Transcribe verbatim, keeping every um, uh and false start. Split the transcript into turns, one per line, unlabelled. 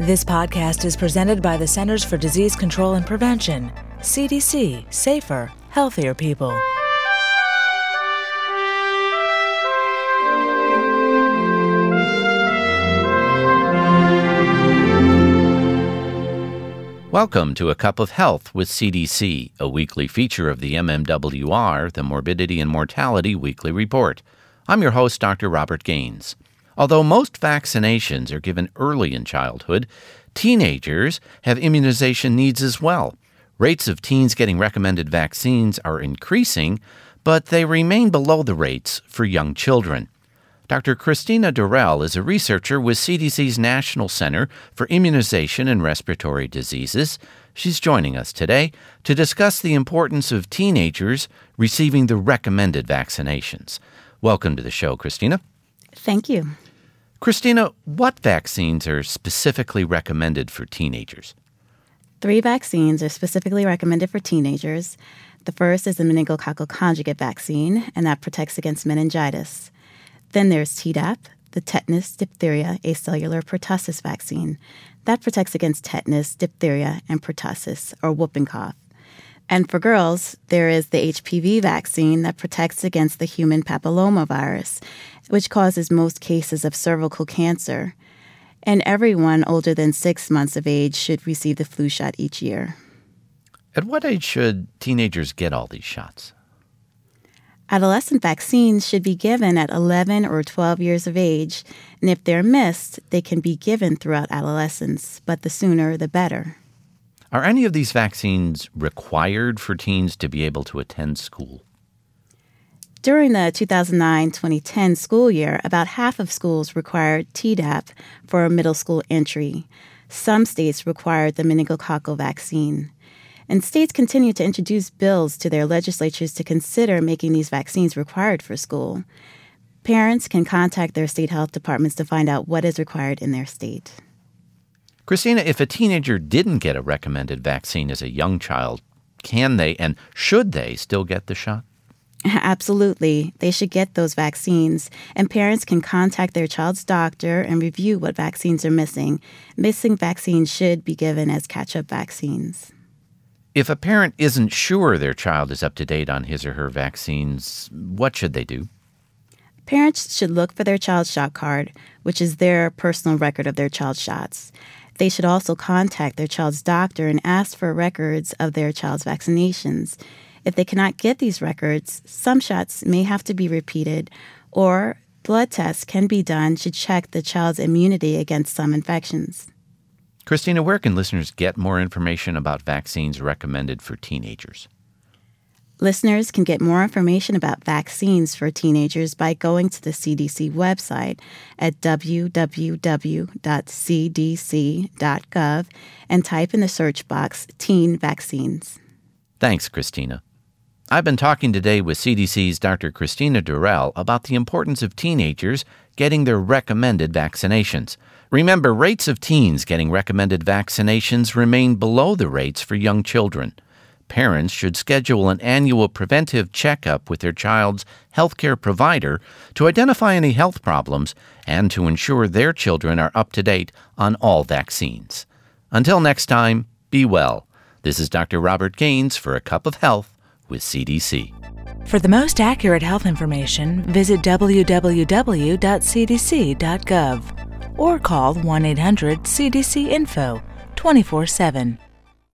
This podcast is presented by the Centers for Disease Control and Prevention. C D C. Safer, healthier people.
Welcome to A Cup of Health with C D C, a weekly feature of the M M W R, the Morbidity and Mortality Weekly Report. I'm your host, Doctor Robert Gaines. Although most vaccinations are given early in childhood, teenagers have immunization needs as well. Rates of teens getting recommended vaccines are increasing, but they remain below the rates for young children. Doctor Christina Durrell is a researcher with C D C's National Center for Immunization and Respiratory Diseases. She's joining us today to discuss the importance of teenagers receiving the recommended vaccinations. Welcome to the show, Christina.
Thank you.
Christina, what vaccines are specifically recommended for teenagers?
Three vaccines are specifically recommended for teenagers. The first is the meningococcal conjugate vaccine, and that protects against meningitis. Then there's Tdap, the tetanus, diphtheria, acellular pertussis vaccine. That protects against tetanus, diphtheria, and pertussis, or whooping cough. And for girls, there is the H P V vaccine that protects against the human papillomavirus, which causes most cases of cervical cancer. And everyone older than six months of age should receive the flu shot each year.
At what age should teenagers get all these shots?
Adolescent vaccines should be given at eleven or twelve years of age, and if they're missed, they can be given throughout adolescence, but the sooner the better.
Are any of these vaccines required for teens to be able to attend school?
During the two thousand nine to twenty ten school year, about half of schools required Tdap for middle school entry. Some states required the meningococcal vaccine. And states continue to introduce bills to their legislatures to consider making these vaccines required for school. Parents can contact their state health departments to find out what is required in their state.
Christina, if a teenager didn't get a recommended vaccine as a young child, can they and should they still get the shot?
Absolutely. They should get those vaccines, and parents can contact their child's doctor and review what vaccines are missing. Missing vaccines should be given as catch-up vaccines.
If a parent isn't sure their child is up to date on his or her vaccines, what should they do?
Parents should look for their child's shot card, which is their personal record of their child's shots. They should also contact their child's doctor and ask for records of their child's vaccinations. If they cannot get these records, some shots may have to be repeated, or blood tests can be done to check the child's immunity against some infections.
Christina, where can listeners get more information about vaccines recommended for teenagers?
Listeners can get more information about vaccines for teenagers by going to the C D C website at w w w dot c d c dot gov and type in the search box teen vaccines.
Thanks, Christina. I've been talking today with C D C's Doctor Christina Durrell about the importance of teenagers getting their recommended vaccinations. Remember, rates of teens getting recommended vaccinations remain below the rates for young children. Parents should schedule an annual preventive checkup with their child's healthcare provider to identify any health problems and to ensure their children are up to date on all vaccines. Until next time, be well. This is Doctor Robert Gaines for A Cup of Health with C D C.
For the most accurate health information, visit w w w dot c d c dot gov or call one eight hundred C D C info twenty-four seven.